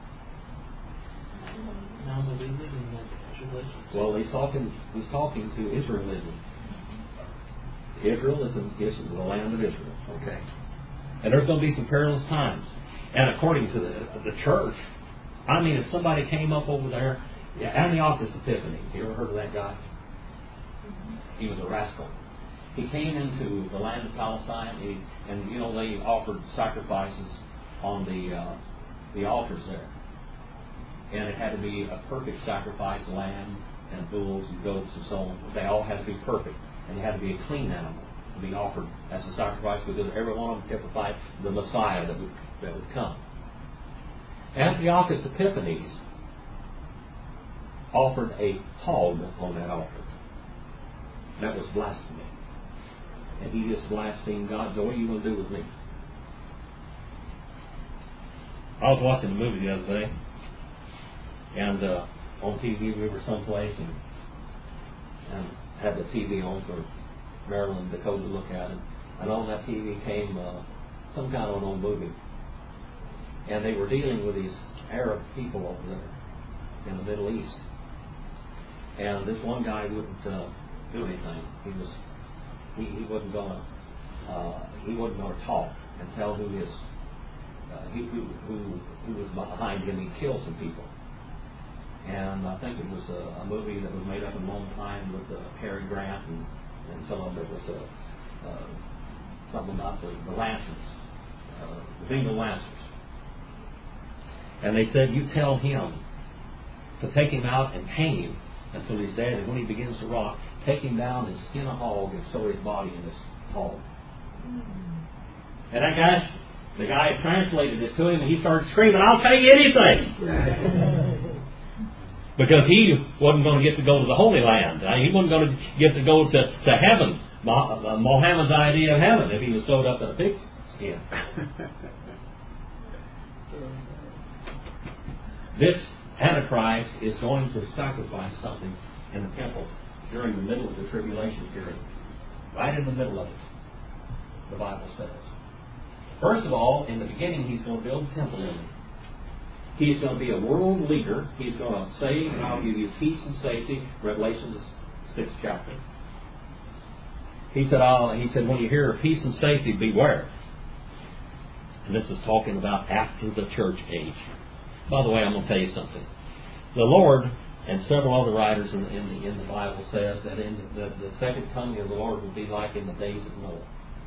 non-believers in the tribulation. Well, he's talking. He's talking to Israelism. Israel is, in, is the land of Israel. Okay. And there's going to be some perilous times. And according to the the church, I mean, if somebody came up over there, yeah, Antiochus Epiphanes. You ever heard of that guy? He was a rascal. He came into the land of Palestine, he, and you know they offered sacrifices on the uh, the altars there, and it had to be a perfect sacrifice, lamb and bulls and goats and so on. They all had to be perfect, and it had to be a clean animal to be offered as a sacrifice, because every one of them typified the Messiah that would that would come. Antiochus Epiphanes offered a hog on that altar. That was blasphemy. And he just blasphemed God. So what are you going to do with me? I was watching a movie the other day, and uh, on T V we were someplace and, and had the T V on for Maryland and Dakota to look at it. And on that T V came uh, some kind of an old movie. And they were dealing with these Arab people over there in the Middle East. And this one guy wouldn't uh, do anything. He was he, he wasn't gonna uh, he wasn't gonna talk and tell who his uh, he, who, who who was behind him. He killed some people. And I think it was a, a movie that was made up in a long time with uh, Cary Grant, and, and some of it was uh, uh, something about the, the Lancers, uh, the Bengal Lancers. And they said, you tell him to take him out and hang him until he's dead, and when he begins to rot, take him down and skin a hog and sew his body in this hog. And that guy, the guy translated it to him, and he started screaming, I'll take anything! Because he wasn't going to get to go to the Holy Land. He wasn't going to get to go to, to heaven, Mohammed's idea of heaven, if he was sewed up in a pig's skin. This Antichrist is going to sacrifice something in the temple during the middle of the tribulation period. Right in the middle of it, the Bible says. First of all, in the beginning, he's going to build a temple in it. He's going to be a world leader. He's going to say, I'll give you peace and safety. Revelation, the sixth chapter. He said, I'll, he said, when you hear of peace and safety, beware. And this is talking about after the church age. By the way, I'm going to tell you something. The Lord and several other writers in, in, the, in the Bible says that in the, the second coming of the Lord will be like in the days of Noah.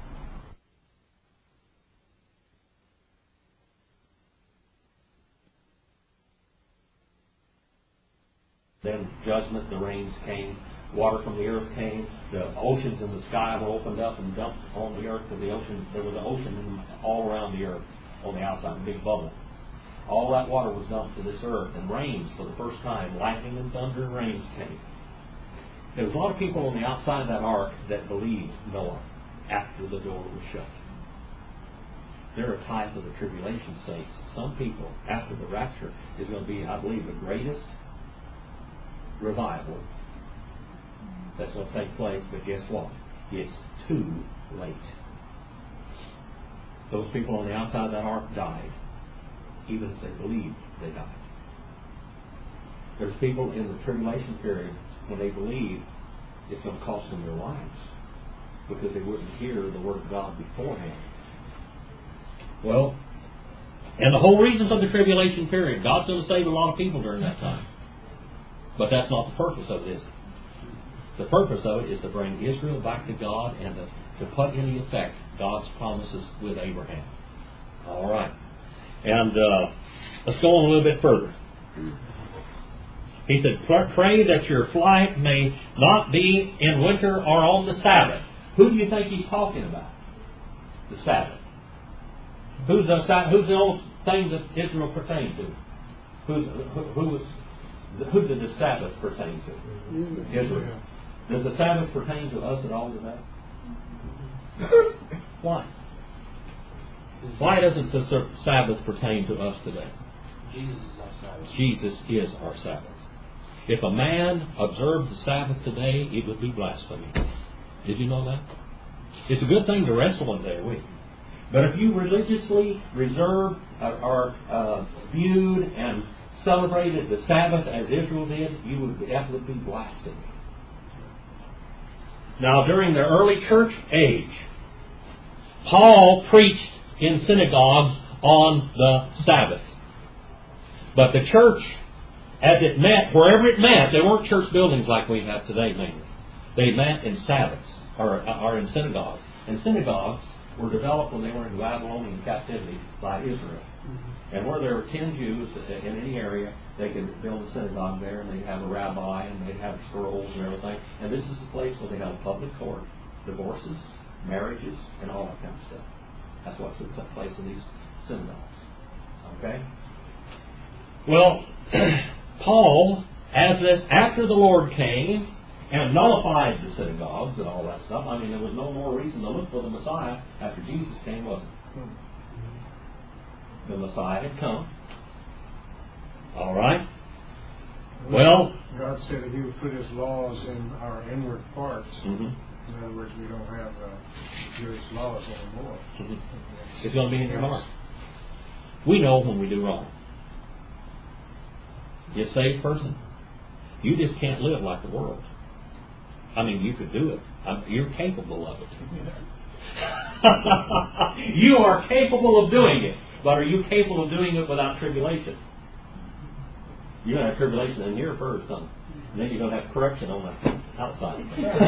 Then judgment, the rains came, water from the earth came, the oceans in the sky were opened up and dumped on the earth. And the ocean, there was an ocean in, all around the earth on the outside, a big bubble. All that water was dumped to this earth, and rains for the first time, lightning and thunder and rains came. There was a lot of people on the outside of that ark that believed Noah after the door was shut. They're a type of the tribulation saints. Some people, after the rapture, is going to be, I believe, the greatest revival that's going to take place, but guess what? It's too late. Those people on the outside of that ark died, even if they believed they died. There's people in the tribulation period, when they believe, it's going to cost them their lives because they wouldn't hear the Word of God beforehand. Well, and the whole reason for the tribulation period, God's going to save a lot of people during that time. But that's not the purpose of it, is it? The purpose of it is to bring Israel back to God and to, to put into effect God's promises with Abraham. All right. And uh, let's go on a little bit further. He said, pray that your flight may not be in winter or on the Sabbath. Who do you think he's talking about? The Sabbath. Who's the, who's the old thing that Israel pertained to? Who's, who, who was who did the Sabbath pertain to? Israel. Does the Sabbath pertain to us at all today? Why? Why doesn't the Sabbath pertain to us today? Jesus is our Sabbath. Jesus is our Sabbath. If a man observed the Sabbath today, it would be blasphemy. Did you know that? It's a good thing to rest one day a week. But if you religiously reserved or uh, viewed and celebrated the Sabbath as Israel did, you would that would be blasphemy. Now, during the early church age, Paul preached in synagogues on the Sabbath. But the church, as it met, wherever it met, they weren't church buildings like we have today mainly. They met in Sabbaths, or, or in synagogues. And synagogues were developed when they were in Babylonian captivity by Israel. Mm-hmm. And where there were ten Jews in any area, they could build a synagogue there, and they'd have a rabbi, and they'd have scrolls and everything. And this is the place where they held public court, divorces, marriages, and all that kind of stuff. That's what took place in these synagogues. Okay? Well, Paul, as this, after the Lord came and nullified the synagogues and all that stuff, I mean, there was no more reason to look for the Messiah after Jesus came, was it? The Messiah had come. All right? Well, God said that He would put His laws in our inward parts. Mm-hmm. In other words, we don't have uh, Jewish laws anymore. Mm-hmm. It's going to be in your heart. We know when we do wrong. You're a saved person. You just can't live like the world. I mean, you could do it. You're capable of it. You are capable of doing it. But are you capable of doing it without tribulation? You're going to have tribulation in here first, son. And then you're going to have correction on the outside.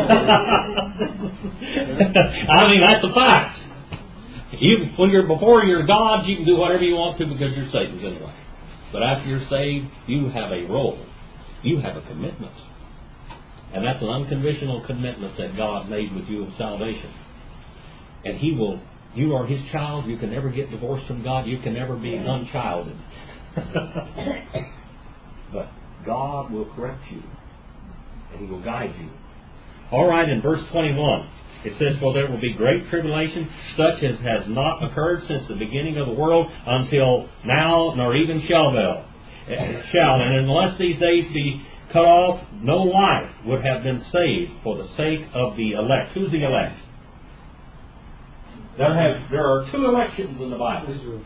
I mean, that's a fact. You, when you're before your God, you can do whatever you want to because you're saved anyway. But after you're saved, you have a role. You have a commitment. And that's an unconditional commitment that God made with you of salvation. And He will, you are His child. You can never get divorced from God. You can never be unchilded. But God will correct you. And He will guide you. All right, in verse twenty-one, it says, "For there will be great tribulation, such as has not occurred since the beginning of the world until now, nor even shall be. Shall, and unless these days be cut off, no life would have been saved for the sake of the elect." Who's the elect? There have there are two elections in the Bible. Israel.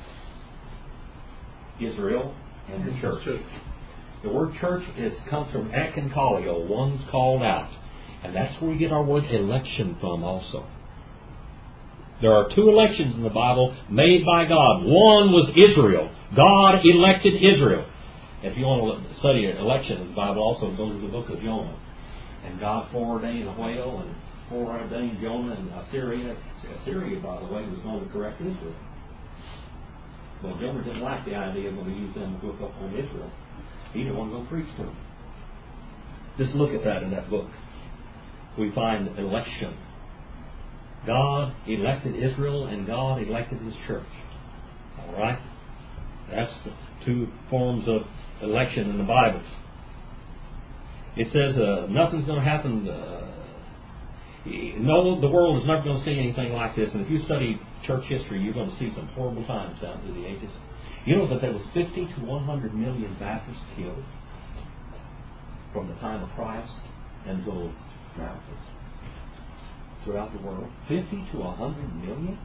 Israel and the church. The word church is comes from ekenkalio, one's called out. And that's where we get our word election from also. There are two elections in the Bible made by God. One was Israel. God elected Israel. If you want to study an election in the Bible, also go to the book of Jonah. And God foreordained a whale and foreordained Jonah and Assyria. Assyria, by the way, was going to correct Israel. Well, Jonah didn't like the idea of going to use them to look up on Israel. He didn't want to go preach to them. Just look at that in that book. We find election. God elected Israel and God elected His church. All right? That's the two forms of election in the Bible. It says uh, nothing's going to happen. Uh, no, the world is never going to see anything like this. And if you study church history, you're going to see some horrible times down through the ages. You know that there was fifty to one hundred million Baptists killed from the time of Christ until now throughout the world. fifty to one hundred million?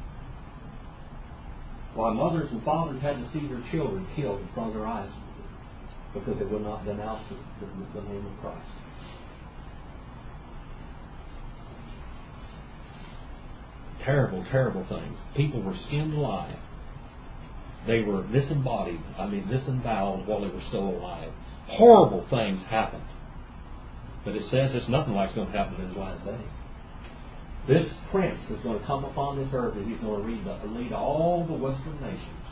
While mothers and fathers had to see their children killed in front of their eyes because they would not denounce the, the, the name of Christ. Terrible, terrible things. People were skinned alive. They were disembodied, I mean disemboweled while they were still alive. Horrible things happened. But it says there's nothing like it's going to happen in His last day. This prince is going to come upon this earth and he's going to lead, the, lead all the Western nations.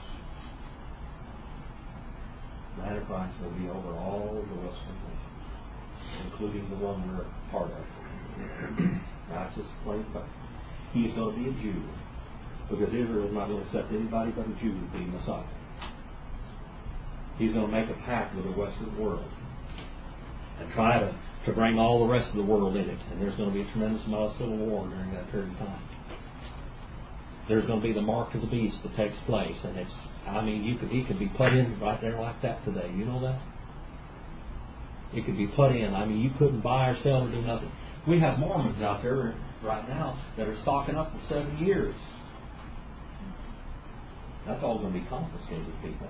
The Antichrist will be over all the Western nations, including the one we're part of. That's just plain fact. He is going to be a Jew, because Israel is not going to accept anybody but a Jew to be Messiah. He's going to make a pact with the Western world. and try to, to bring all the rest of the world in it. And there's going to be a tremendous amount of civil war during that period of time. There's going to be the mark of the beast that takes place, and it's, I mean, you could, he could be put in right there like that today. You know that? It could be put in. I mean, you couldn't buy or sell or do nothing. We have Mormons out there right now that are stocking up for seven years. That's all going to be confiscated, people.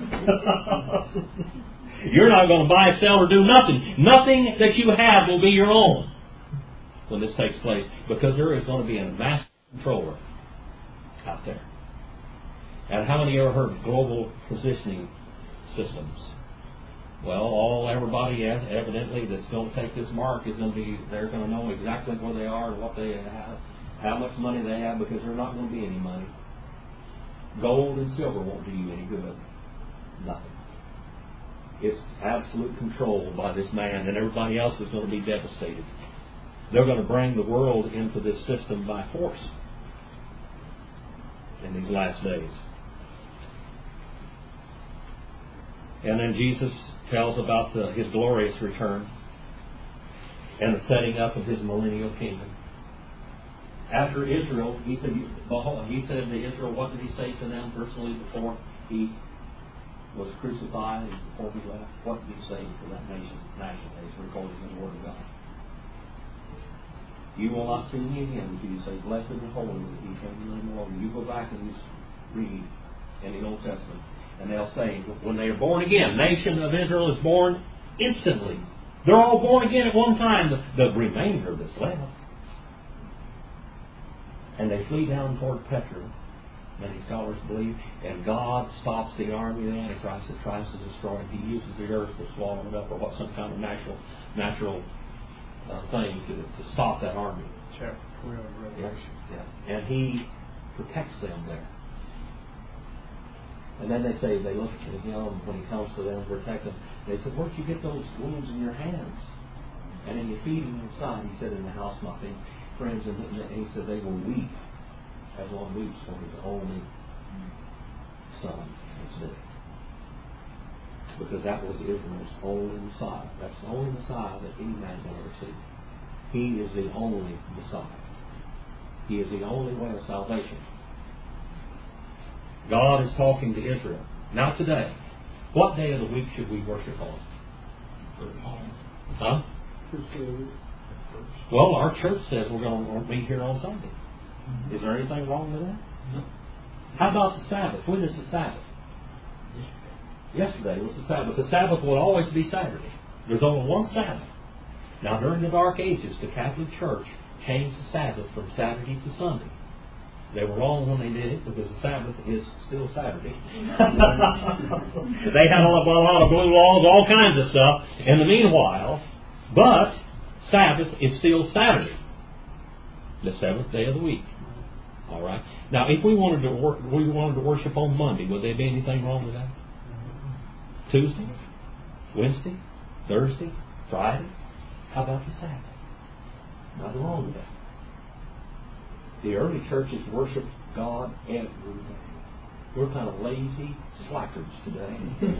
You're not going to buy, sell, or do nothing. Nothing that you have will be your own when this takes place, because there is going to be a master controller out there. And how many ever heard of global positioning systems? Well, all everybody has, evidently, that's going to take this mark is going to be, they're going to know exactly where they are and what they have, how much money they have, because there's not going to be any money. Gold and silver won't do you any good. Nothing. It's absolute control by this man, and everybody else is going to be devastated. They're going to bring the world into this system by force in these last days. And then Jesus tells about the, His glorious return and the setting up of His millennial kingdom. After Israel, He said, behold, He said to Israel, what did He say to them personally before He was crucified and before He left? What did He say to that nation? National days recorded in the Word of God. You will not see me again until you say, blessed and holy is He came no more. You go back and you read in the Old Testament, and they'll say, when they are born again, nation of Israel is born instantly. They're all born again at one time, the, the remainder that's left. And they flee down toward Petra, many scholars believe, and God stops the army of the Antichrist that tries to destroy it. He uses the earth to swallow it up, or what, some kind of natural natural uh, thing to, to stop that army. Chapter twelve of Revelation. Yeah, yeah. And He protects them there. And then they say, they look at Him when He comes to them to protect them. They said, where'd you get those wounds in your hands? And in your feet and your side? He said, in the house, my friends. And He said, they will weep as one weeps for his only son instead. Because that was Israel's only Messiah. That's the only Messiah that any man will ever see. He is the only Messiah. He is the only way of salvation. God is talking to Israel. Now today, what day of the week should we worship on? Huh? Well, our church says we're going to meet here on Sunday. Is there anything wrong with that? How about the Sabbath? When is the Sabbath? Yesterday was the Sabbath. The Sabbath will always be Saturday. There's only one Sabbath. Now, during the Dark Ages, the Catholic Church changed the Sabbath from Saturday to Sunday. They were wrong when they did it, because the Sabbath is still Saturday. They had a lot, a lot of blue laws, all kinds of stuff in the meanwhile, but Sabbath is still Saturday, the seventh day of the week. All right. Now, if we wanted to work, we wanted to worship on Monday, would there be anything wrong with that? Tuesday, Wednesday, Thursday, Friday. How about the Sabbath? Nothing wrong with that. The early churches worshiped God every day. We're kind of lazy slackers today.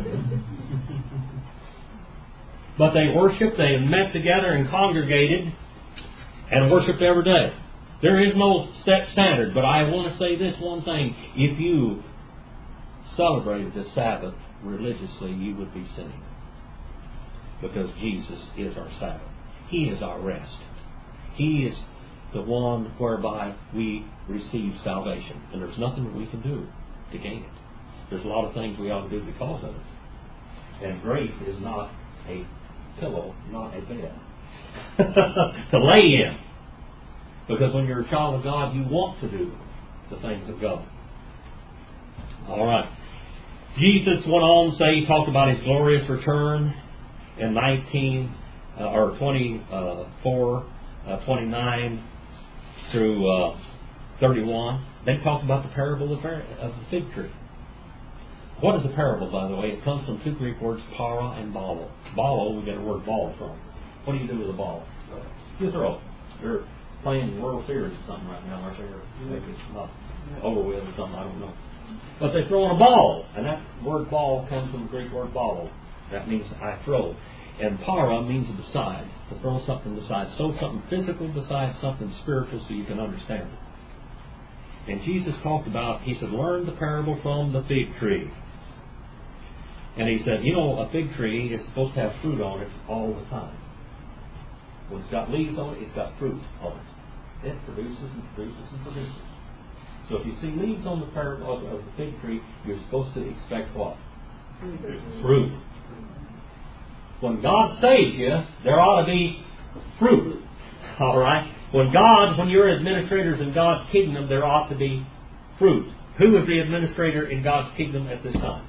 But they worshiped, they met together and congregated and worshiped every day. There is no set standard, but I want to say this one thing. If you celebrated the Sabbath religiously, you would be sinning. Because Jesus is our Sabbath. He is our rest. He is the one whereby we receive salvation. And there's nothing that we can do to gain it. There's a lot of things we ought to do because of it. And grace is not a pillow, not a bed to lay in. Because when you're a child of God, you want to do the things of God. All right. Jesus went on to say, he talked about His glorious return in nineteen uh, or twenty-four, uh, twenty-nine through uh, thirty-one. They talked about the parable of the fig tree. What is a parable, by the way? It comes from two Greek words, para and balo. Balo, we get a word ball from. What do you do with a ball? You throw it. They're playing World Series or something right now, aren't they? Or maybe it's not over with or something, I don't know. But they throw in a ball, and that word ball comes from the Greek word balo. That means I throw. And para means beside, to throw something beside. Sow something physical beside something spiritual so you can understand it. And Jesus talked about, he said, learn the parable from the fig tree. And he said, you know, a fig tree is supposed to have fruit on it all the time. When it's got leaves on it, it's got fruit on it. It produces and produces and produces. So if you see leaves on the parable of, of the fig tree, you're supposed to expect what? Fruit. When God saves you, there ought to be fruit. All right? When God, when you're administrators in God's kingdom, there ought to be fruit. Who is the administrator in God's kingdom at this time?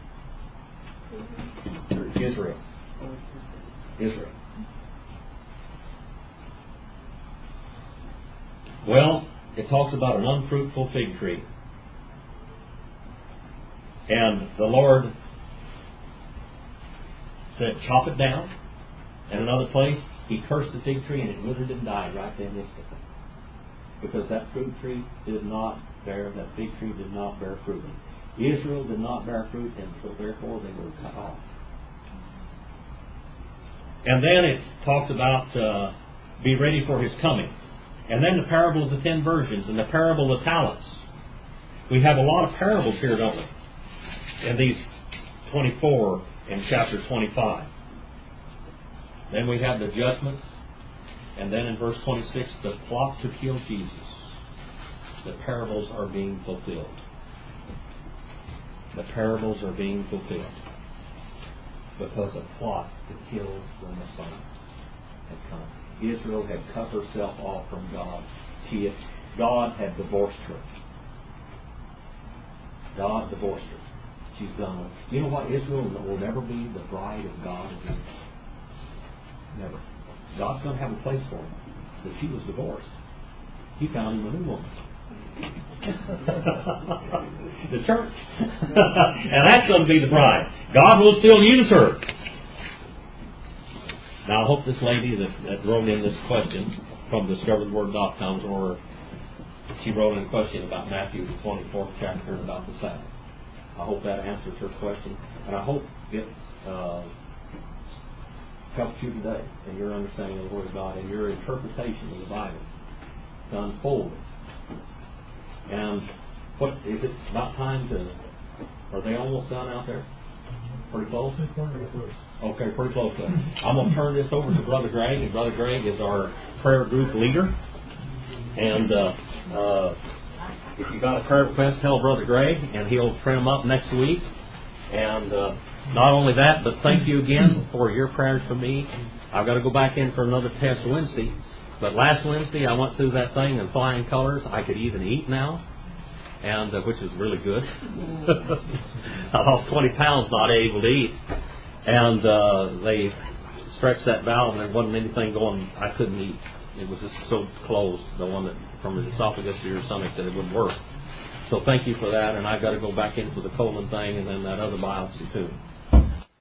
Israel. Israel. Well, it talks about an unfruitful fig tree. And the Lord said, chop it down. And another place, he cursed the fig tree and it withered and died right then instantly. Because that fruit tree did not bear, that fig tree did not bear fruit. Israel did not bear fruit, and so therefore they were cut off. And then it talks about uh, be ready for his coming. And then the parable of the ten virgins and the parable of talents. We have a lot of parables here, don't we? In these twenty-four and chapter twenty-five. Then we have the judgment. And then in verse twenty-six, the plot to kill Jesus. The parables are being fulfilled. The parables are being fulfilled. Because a plot to kill the Messiah had come. Israel had cut herself off from God. She had, God had divorced her. God divorced her. She's done. You know what? Israel will never be the bride of God again. Never. God's going to have a place for him. But she was divorced. He found him a new woman. The church. And that's going to be the bride. God will still use her. Now I hope this lady that, that wrote in this question from discover the word dot com, or she wrote in a question about Matthew the twenty-fourth chapter and about the Sabbath. I hope that answers her question. And I hope it uh, helps you today in your understanding of the Word of God and your interpretation of the Bible to unfold it. And what is it about time to? Are they almost done out there? Pretty close? Okay, pretty close to it. I'm going to turn this over to Brother Greg, and Brother Greg is our prayer group leader. And uh, uh, if you got a prayer request, tell Brother Greg, and he'll print them up next week. And uh, not only that, but thank you again for your prayers for me. I've got to go back in for another test Wednesday. But last Wednesday, I went through that thing in flying colors. I could even eat now, and uh, which is really good. I lost twenty pounds not able to eat. And uh, they stretched that valve, and there wasn't anything going. I couldn't eat. It was just so closed, the one that from the esophagus to your stomach, that it wouldn't work. So thank you for that, and I've got to go back in for the colon thing and then that other biopsy too.